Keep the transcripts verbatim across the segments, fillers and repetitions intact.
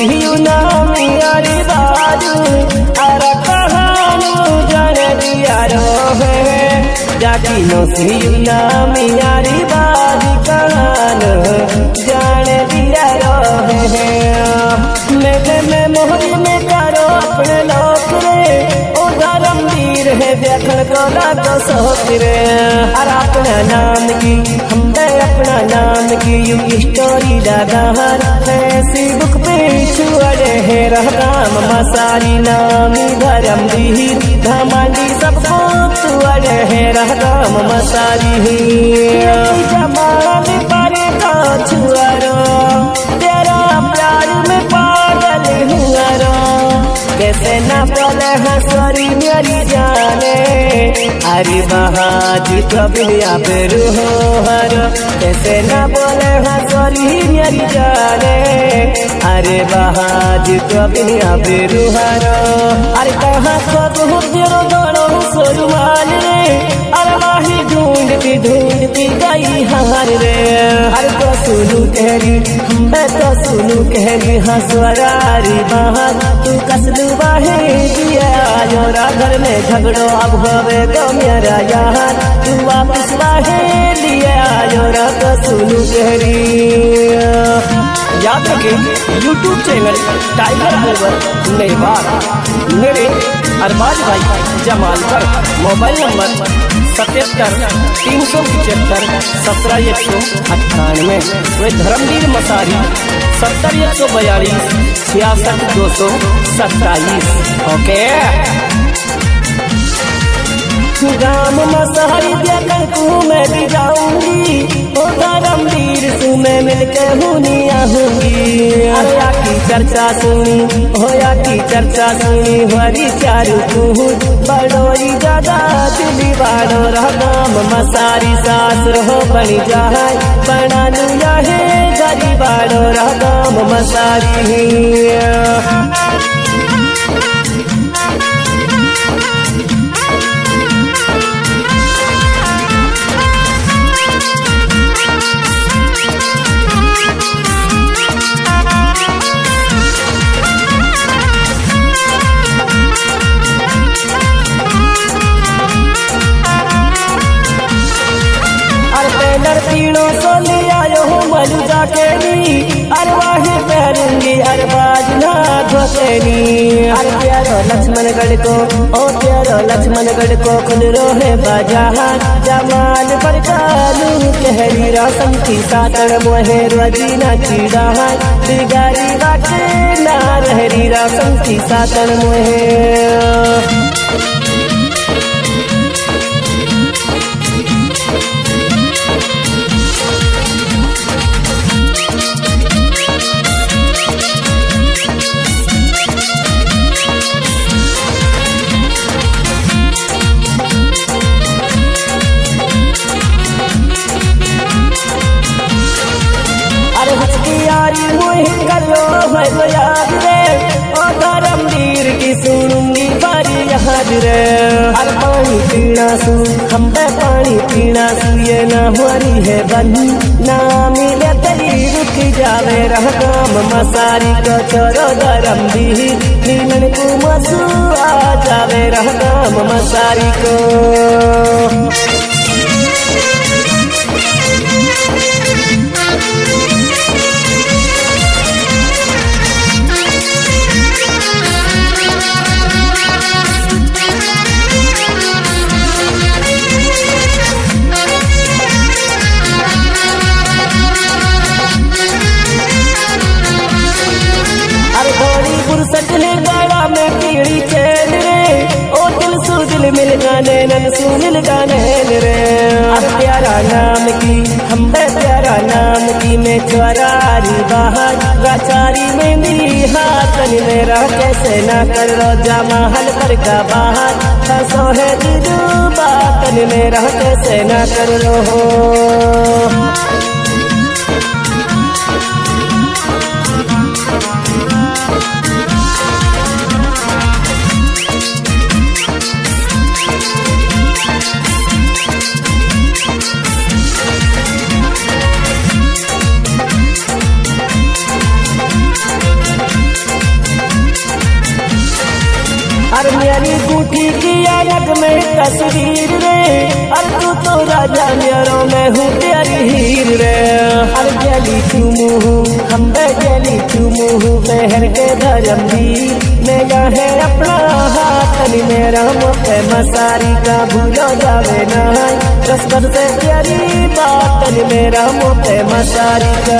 See you नामी अरे बाजू अरे कहानू जान दिया रोहे जाकी नो सियु नामी अरे बाजू कहानू जान दिया रोहे मेले में मोहरी में करो अपने लोग रे ओ धर्मवीर है देखन को लागो सोच रे अरे अपना नाम की हमने अपना नाम की यू स्टोरी लगा फेसबुक पे छुअड़े है रहगाम मसारी नामी धर्मवीर धमांडी सबको छुअड़े है रहगाम मसारी जमाल पर का छुअरो तेरा प्यार में पागल हुआ रो कैसे ना बोले हंसरी मेरी जाने अरे महाजी कबिया पे रूहो हर कैसे ना बोले हंसरी मेरी जाने अरे महाजी कबिया पे रूहर अरे कहाँ को बहुत देरो दोनों सुरमान रे अरे माही ढूंढती ढूंढती गई हार रे अरे तो सुनू कहरी मैं तो सुनू कहरी हंसवरारी बाहर तू कसलू बाहे दिया जोरा घर में झगड़ो अब होवे तो मेरा यार तू वापस बाहे लिया जोरा तो सुनू कहरी याद रखें YouTube channel tiger over Nepal मेरे अरबाज भाई जमाल पर मोबाइल नंबर सतहत्तर तीन सौ पिछहत्तर सत्रह एक सौ अट्ठानवे वे धर्मवीर मसारी सत्तर एक सौ बयालीस छियासठ दो सौ सत्ताईस। ओके गाम मसारी देखकर तू मैं भी जाऊंगी ओ धर्मवीर तू मैं मिलके हुनी आहूंगी अरे आकी चर्चा सुनी हो आकी चर्चा सुनी हरी चारू तू बड़ोरी ज्यादा दिली बाड़ो रह गाम मसारी सास रहो बनी जाए बना लूया है गरी बाड़ो रह गाम मसारी तीनों सो ले आयो हूँ मलू जाके नी अरे वाही पहनूंगी अरे बाजना धोतेनी अरे प्यारो लक्ष्मणगढ़ को ओ प्यारो लक्ष्मणगढ़ को खुल रोहे बाजार जमाल पर कालू कहरी रसम की सातड़ मोहे रजीना चीड़ा बिगारी बाटे ना रहरी रसम की सातड़ मोहे यारी मोही करो मैं तो याद रे ओ धर्मवीर की सुनूंगी बारी याद रे अरे पानी पीना सू हम पे पानी पीना सू ये ना हमारी है बनी ना मिले तेरी रुक जावे रह गाम मसारी को छोरो धर्मवीर नीमन को मसू आ जावे रह गाम मसारी को में पीड़ी चैन रे ओ दिल सू दिल मिल गाने नन सू मिल गाने रे अब प्यारा नाम की हम प्यारा नाम की मैं चौरारी बाहर गाचारी में भी हाथन मेरा कैसे ना कर रोजा महल पर का बाहर फंसो है दिलू बातन मेरा कैसे ना कर रो तस्वीर रे, अरे तू तो राजा मेरो मैं हूँ तेरी हीर रे। अरे गली चुमू हम गली चुमू शहर के धर्मवीर, मेरा है अपना हाथ मेरा मोते मसारी का भूलो जावे ना, दस बर से प्यारी बात मेरा मोते मसारी का।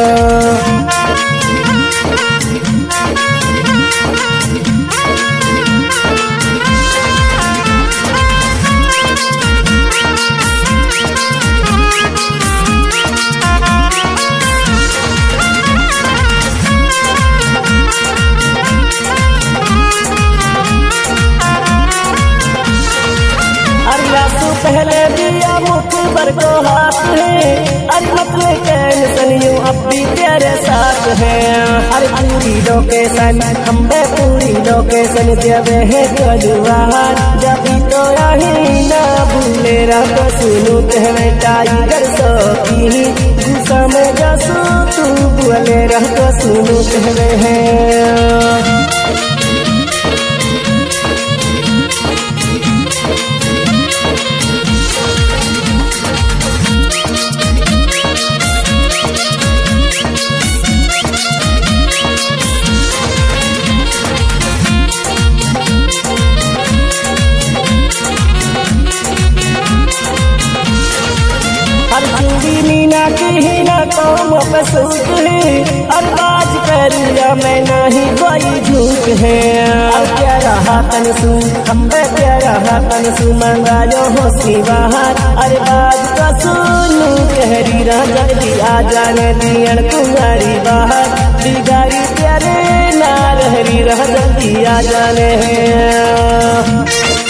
पहले दिया मुख पर को हाथ है, अरे मतलब कैंसन यूं अब भी तेरे साथ है। अरे पूरी लोकेशन हम बे पूरी लोकेशन देवे है कलुआर, जब भी तो यही ना भूले रहा सुनू कहवे टाइगर सौकी, गुस्सा में जासू तू बोले रहा सुनू कहवे है। चूड़ी मीना की ही ना कौम पसूट है, अरबाज करिया मैं नहीं कोई झूठ है। अब क्या रहा तन सू हम क्या रहा तन सू मंगायो हो सी बाहर, अरबाज का सुनू कहरी राजा दी आ जाने दियन तुम्हारी बाहर, बिगारी प्यारे ना रहरी राजा दी आ जाने हैं।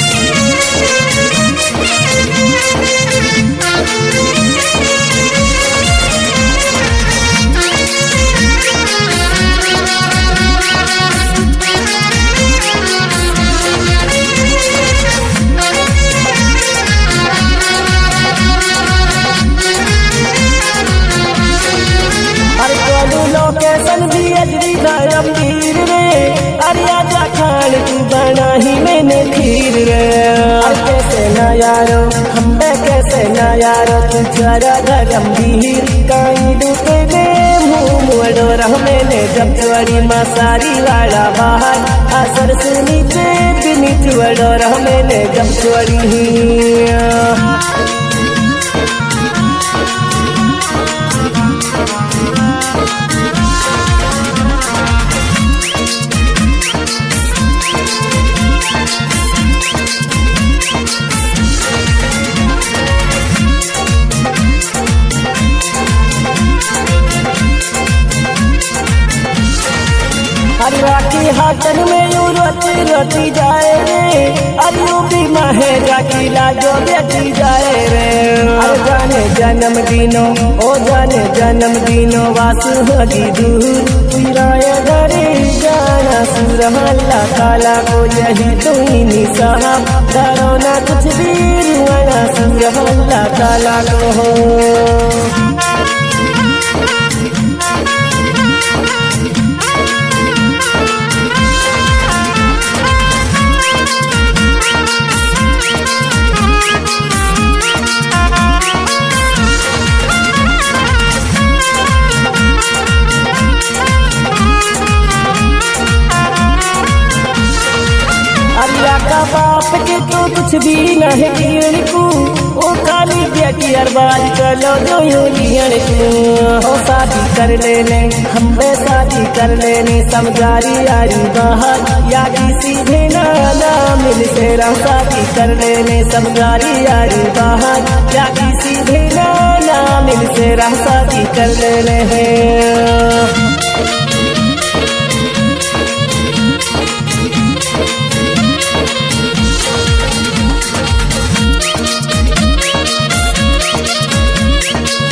लोकेशन भी अजरी धर्मवीर रे, अरे आजा खान तू बना ही मैंने खीर रे। अरे कैसे ना यारो हम बे कैसे ना यारो तू जरा धर्मवीर, कहीं डूबे दे मुँह मोड़ो रह मैंने जब चोरी मसारी वाला बाहर, असर से नीचे बिनी चुड़ो रह मैंने जब चोरी। अरे राखी हाथन में यूं रोती रोती जाए रे, अरे यूं भी माहे राखी लाजो बेटी जाए रे। अरे जाने जन्म दिनों ओ जाने जन्म दिनों वासु होगी दूर, पिराए घरे जाना सुर हल्ला काला को यही तू ही निशाना, डरो ना कुछ भी रुआना सुर हल्ला काला को हो। का बाप के तो कुछ भी नहीं कियन को, ओ काली बेटी अरबाज चलो जो यूं लियन को। ओ शादी कर लेने हम बे शादी कर लेने समझारी यारी बाहर, या सीधे ना ना मिल से शादी कर लेने समझारी यारी बाहर, या सीधे ना ना मिल से शादी कर लेने हैं।